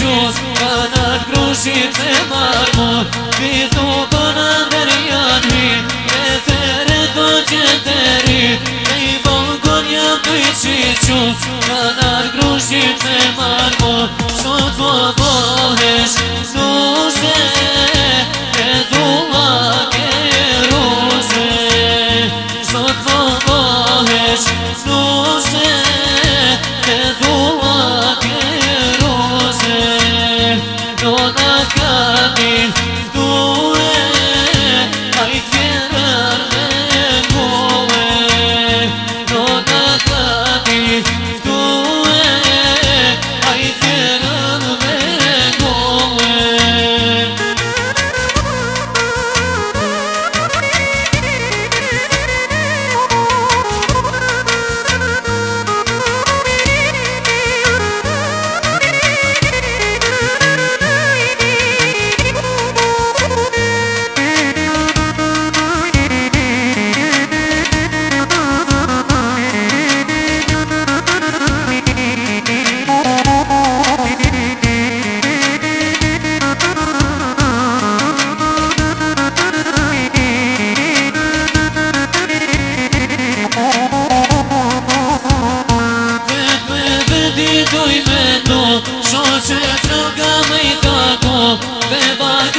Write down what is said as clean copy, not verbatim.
Iisus, Canat crucit pe marmur, Vitu până deriani, Prefere tot ce terit, Ei Bolgonia păiciciu, Canat crucit pe marmur, Sunt popoles, nu se edula cheruze, Sunt popoles, nu se edula cheruze, Dona Camin, due, ai fierar de goe, Dona Camin, due, ai fierar de goe. Doi menu, și-o ce trăgă măi cacu, pe